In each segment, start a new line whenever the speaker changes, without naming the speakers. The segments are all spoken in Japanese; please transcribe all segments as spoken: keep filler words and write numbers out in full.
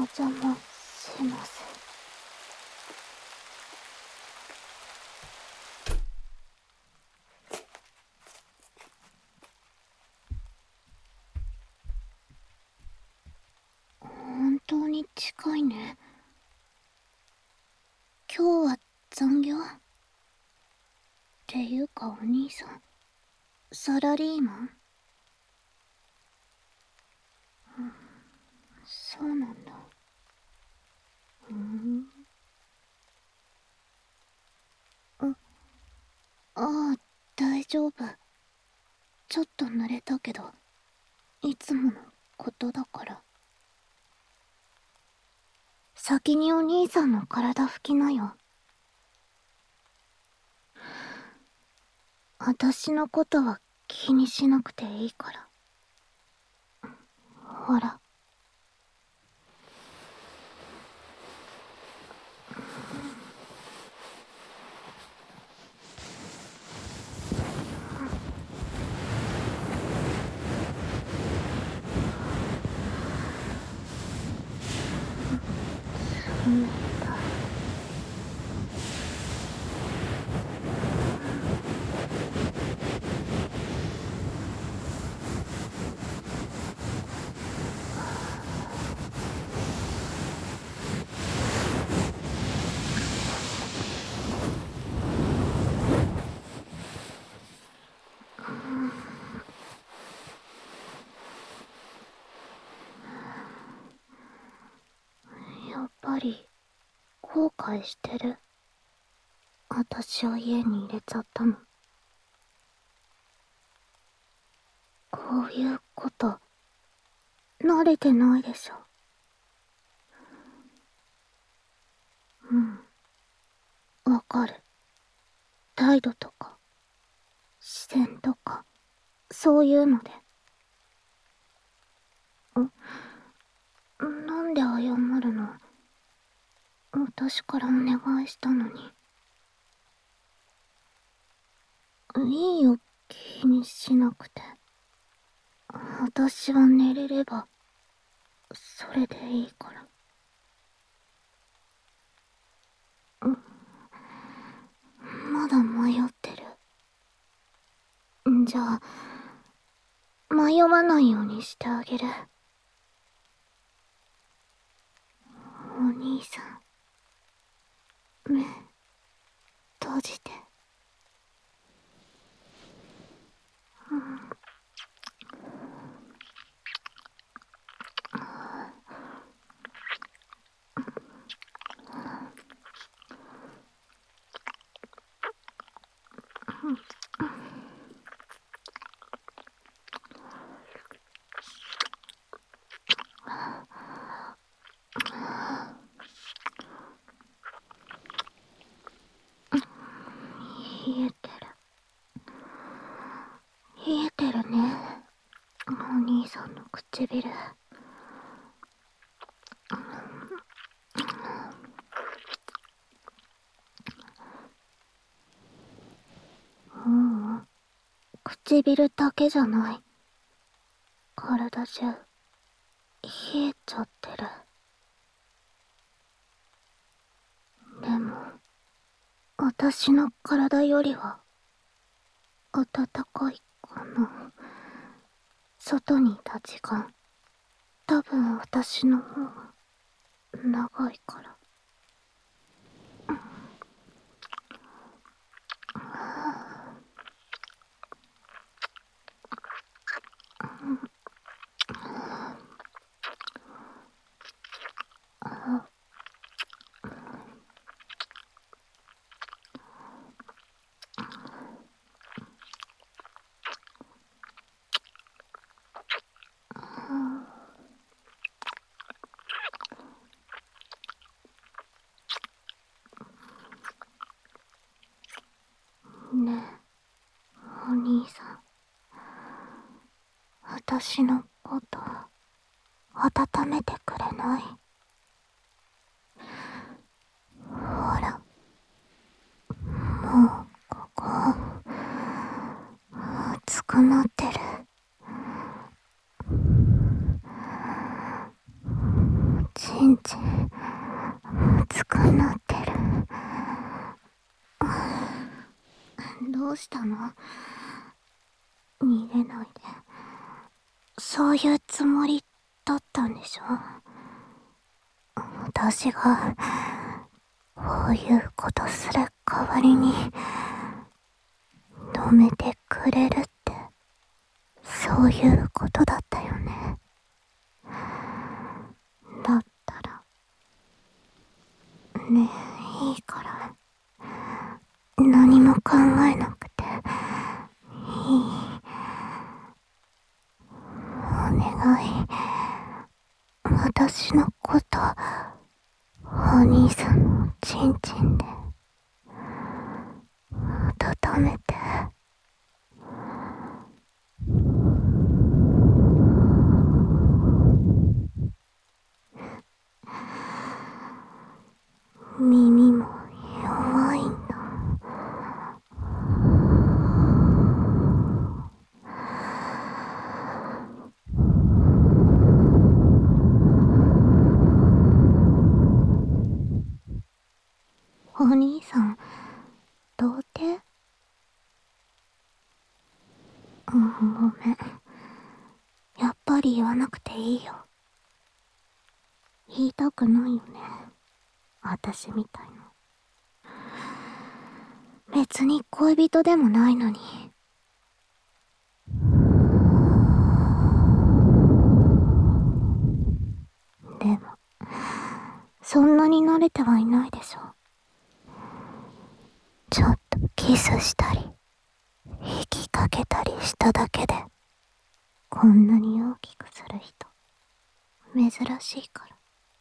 邪魔します。本当に近いね。今日は残業？っていうかお兄さん、サラリーマン？うん、そうなんだ。ふーん。あ、ああ、大丈夫。ちょっと濡れたけど、いつものことだから。先にお兄さんの体拭きなよ。私のことは気にしなくていいから。ほら。冷たい。やっぱり後悔してる。私を家に入れちゃったの。こういうこと慣れてないでしょ。うん、わかる。態度とか視線とかそういうので。んなんで謝るの？私からお願いしたのに。いいよ、気にしなくて。私は寝れればそれでいいから。まだ迷ってる。んじゃあ迷わないようにしてあげる。お兄さん、目閉じて。うん。冷えてる。冷えてるね、お兄さんの唇。ううん、唇だけじゃない。体中冷えちゃってる。でも私の体よりは暖かいかな。外にいた時間、多分私の方が長いから。ねえ、お兄さん。私のこと温めてくれない？ほら、もうここ熱くなってる。ちんどうしたの？逃げないで。そういうつもりだったんでしょ？私がこういうことする代わりに止めてくれるって、そういうことだったよね。だったらねえ、いいから何も考えなくていい。お願い、私のことお兄さんのチンチンで温めて。耳も弱いんだ。お兄さん、童貞？うん、ごめん。やっぱり言わなくていいよ。言いたくないよね、私みたいの。別に恋人でもないのに。でもそんなに慣れてはいないでしょ。ちょっとキスしたり息かけたりしただけでこんなに大きくする人珍しいから。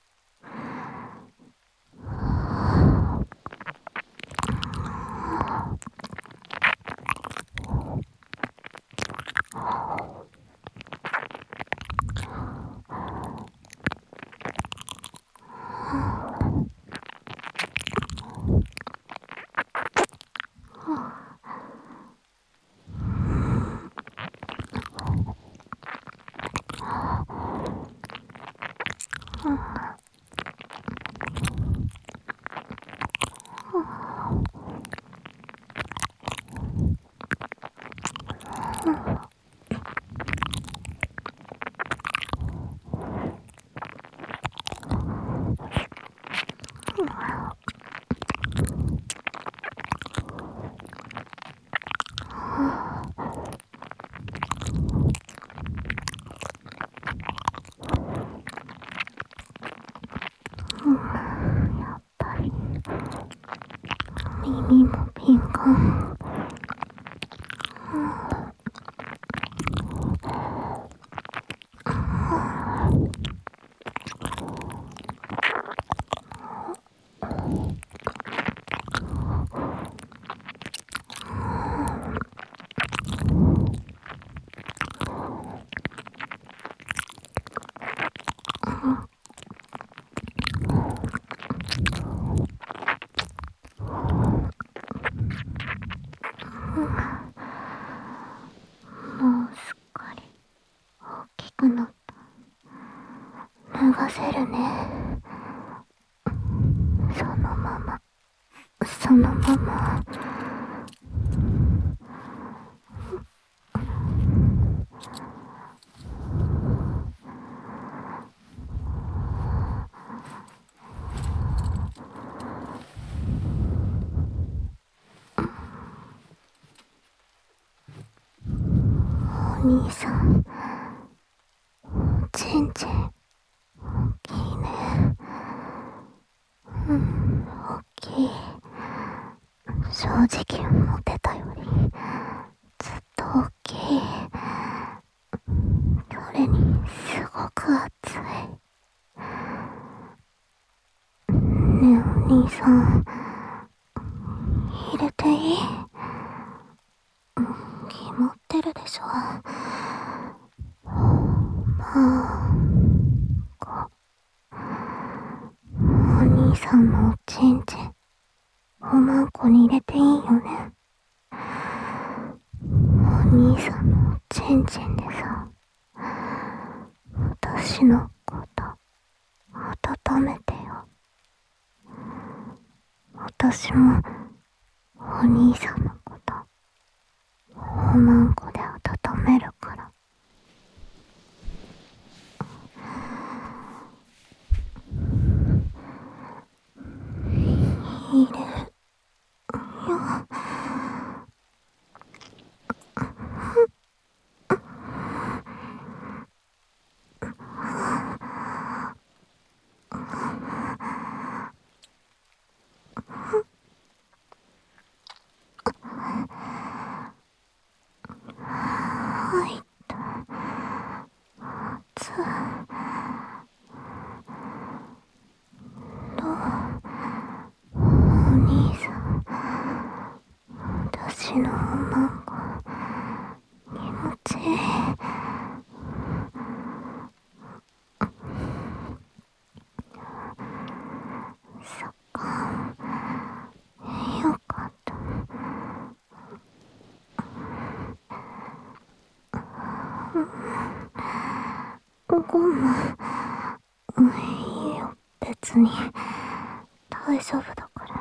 やっぱり耳も敏感。もうすっかり大きくなった。脱がせるね。そのままそのまま。お兄さん、チンチン大きいね。うん、大きい。正直思ってたよりずっと大きい。それにすごく熱い。ねえお兄さん、入れていい？決まってるでしょ。まあこお兄さんのおちんちんおまんこに入れていいよね。お兄さんのおちんちんでさ、私のこと温めてよ。私もお兄さんのことまんこで温めるから。入れるよ。はいっと。つどうお兄さん、私のおまんこ気持ちいい。そっか、よかった。ゴムいいよ、別に大丈夫だから。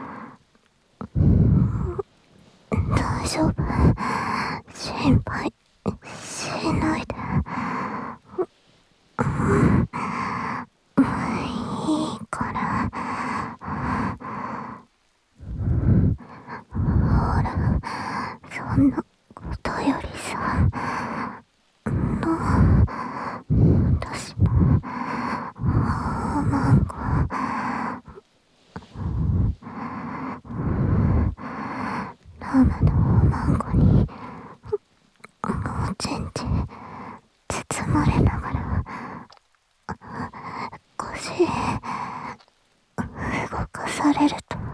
大丈夫、心配しないで。いいから。ほら、そんなことよりさ、どう私のおまんこ生のおまんこにおちんち包まれながら腰動かされると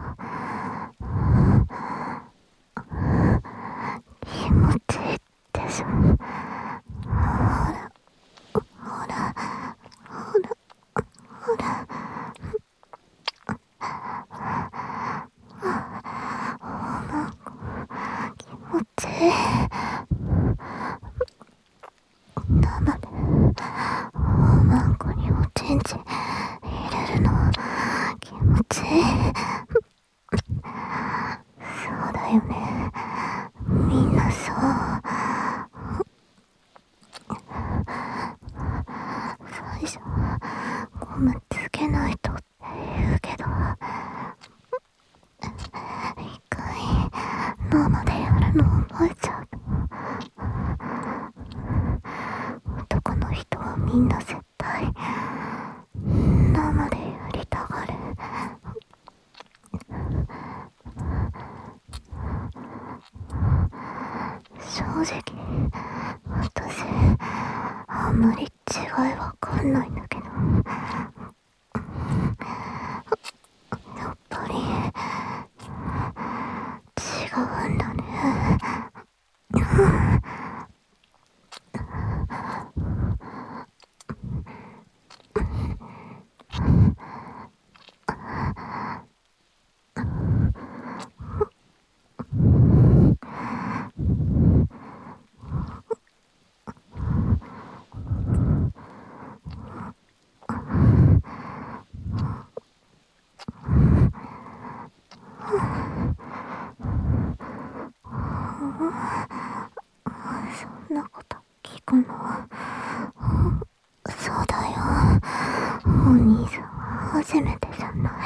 気持ちいいでしょ。ほらほらほらほら、おまんこ気持ちいい。生でおまんこにおちんち入れるの気持ちいい。そうだよね、みんなそう。最初はゴムつけないとって言うけど、一回生でやるの覚えちゃうと、男の人はみんな絶対生でやりたがる。正直私あんまり違いわかんないんだけど、やっぱり違うんだね。そんなこと聞くの？そうだよ、お兄さんは初めてじゃない。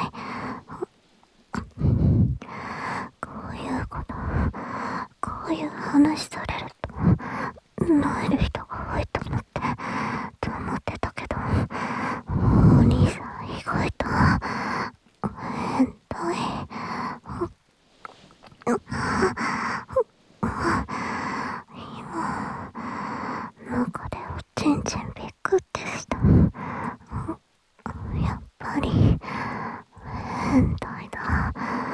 こういうこと、こういう話されると萎える人が多いと思ってと思ってたけど、お兄さん意外と変態。今中でおちんちんびっくってした。やっぱり変態だ。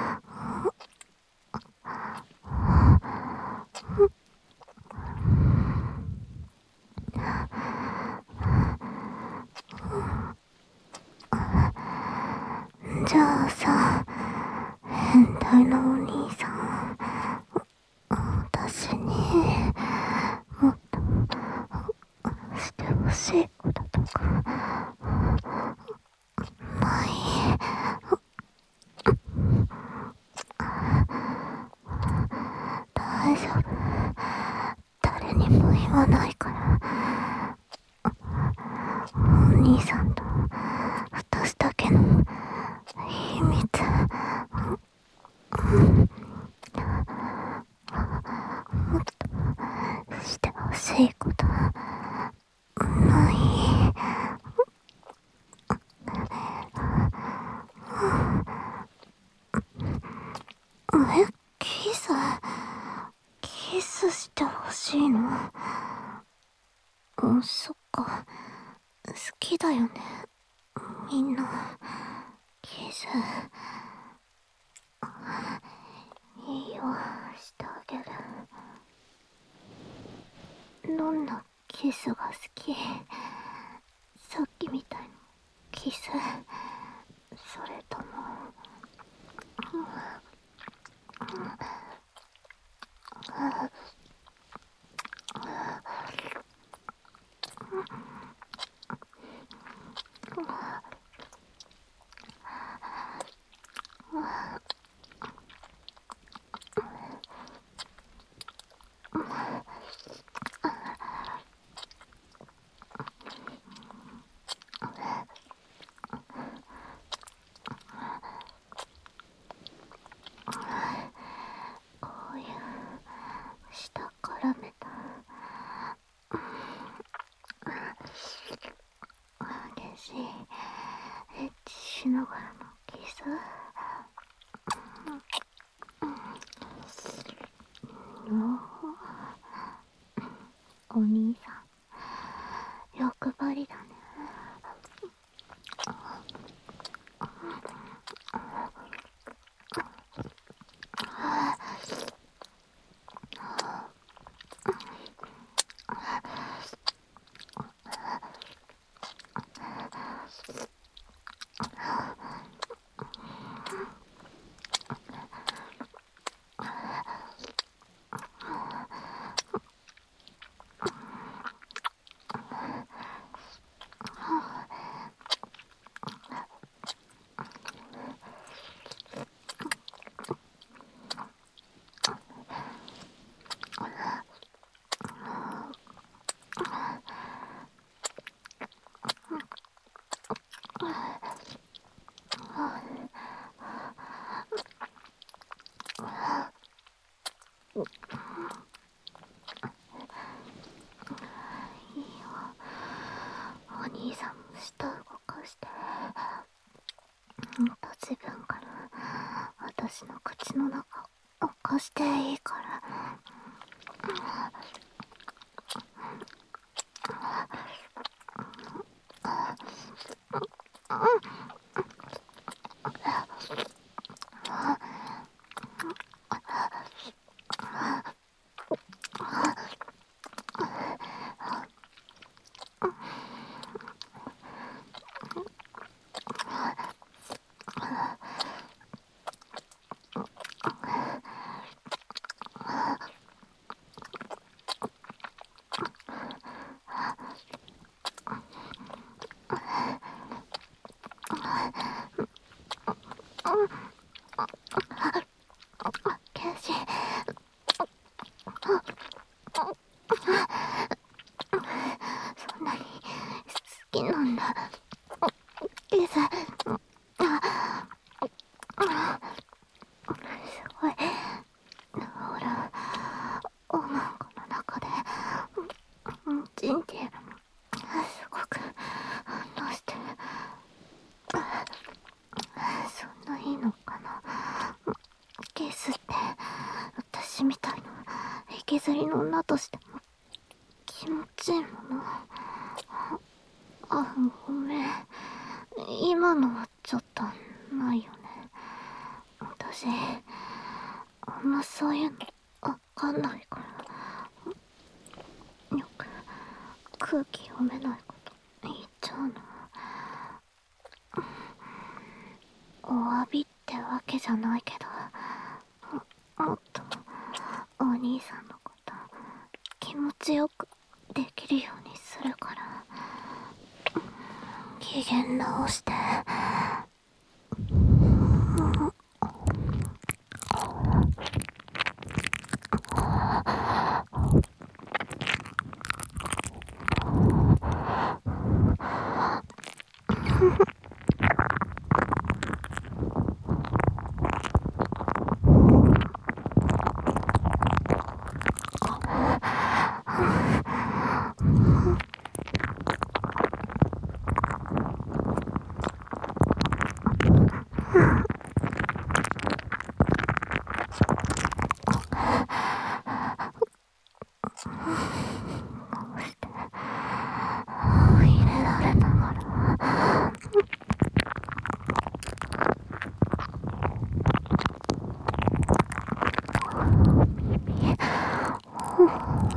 じゃあさ、変態なお兄さん、私にもっとしてほしいこととかない？大丈夫、 わないから。お兄さんと私だけの秘密。もっとしてほしいことない？え、キスキスしてほしいの？うん、そっか。好きだよね、みんな。キスいいよ、してあげる。どんなキスが好き？さっきみたいなキス？それとも、こういう下からめた激しいエッチしながらのキス？お兄さん、欲張りだね。いいよ、お兄さんも舌動かして。ほんと自分から私の口の中を犯していいから。ケンシ、そんなに好きなんだ。キス、すごい。ほら、おまんこの中でチンチンすごく反応してる。そんないいのかな。キスって私みたいな引きずりの女としても気持ちいいもの？あ、ごめん、今のはちょっとないよね。私あんまそういうのわかんないから、よく空気読めないこと言っちゃうの。お詫びってわけじゃないけど、も、もっとお兄さんのこと気持ちよくできるようにするから。機嫌直して。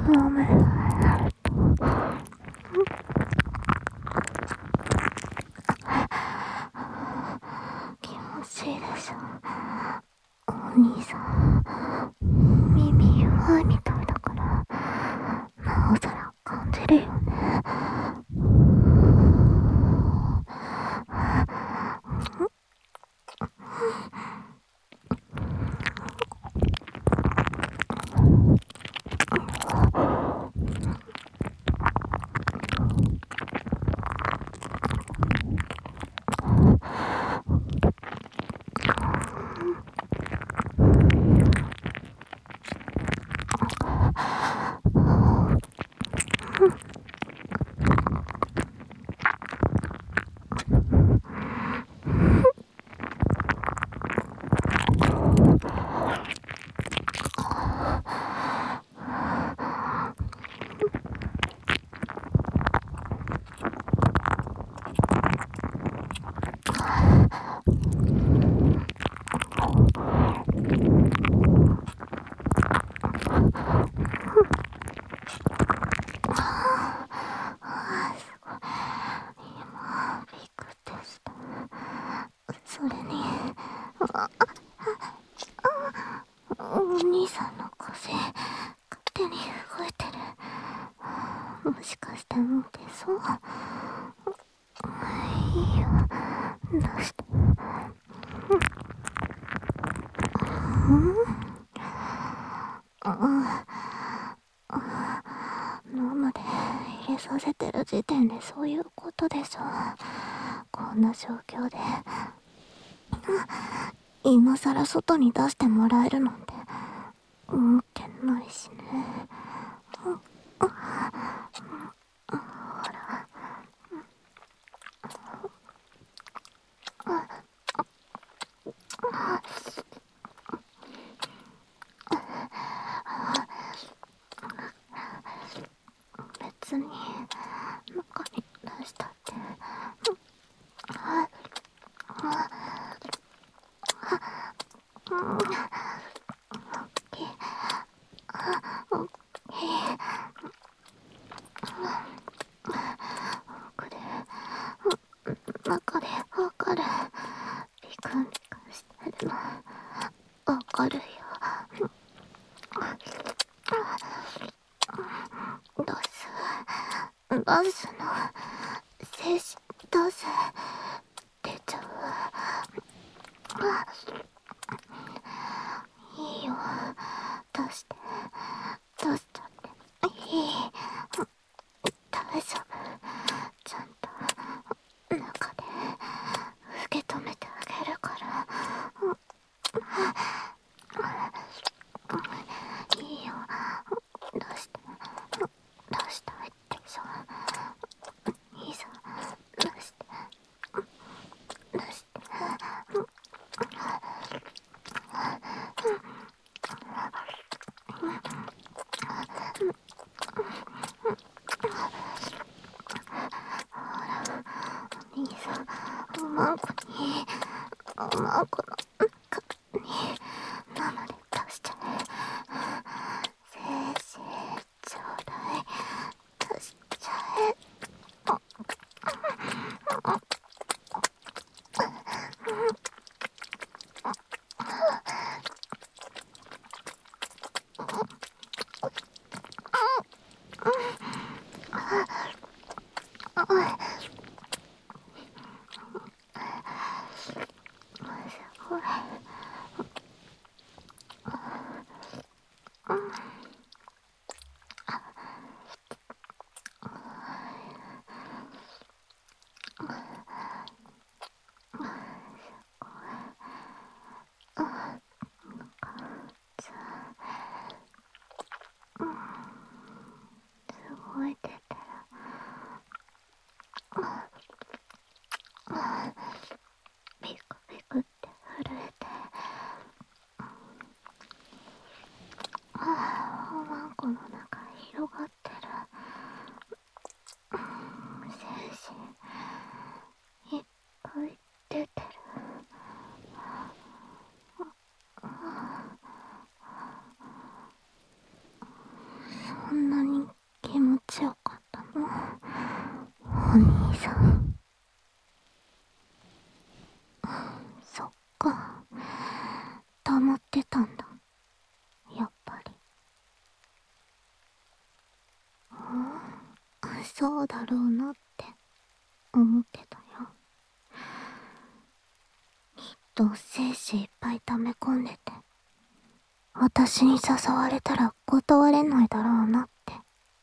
舐められると気持ちいいでしょ。お兄さん耳弱いみたいだからなおさら感じるよね。それにお兄さんの腰勝手に動いてる。もしかしてもう出そう。いいよ出して。うん生で入れさせてる時点でそういうことでしょ。こんな状況で今さら外に出してもらえるなんて思ってないしね。ほら別に中に出したって奥で中でわかる。ピクンピクンしてるのわかるよ。出す出すの精子出す出ちゃう。いいよ出して出しちゃっていい。大丈夫。ちゃんと中で受け止めてあげるから。いいよ出して出したいでしょ。いいぞ出して出してお兄さんおまんこにおまんこの中に生で出しちゃえ。精子ちょうだい出しちゃえ。すごい。動いてたらピクピクって震えておまんこの中広がってる。精子いっぱい出てる。そんなそうだろうなって思ってたよ。きっと精子いっぱい溜め込んでて、私に誘われたら断れないだろうなって。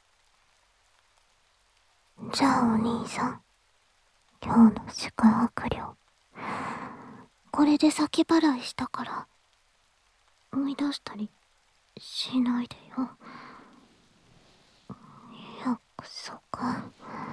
じゃあお兄さん、今日の宿泊料、これで先払いしたから、追い出したりしないでよ。約束。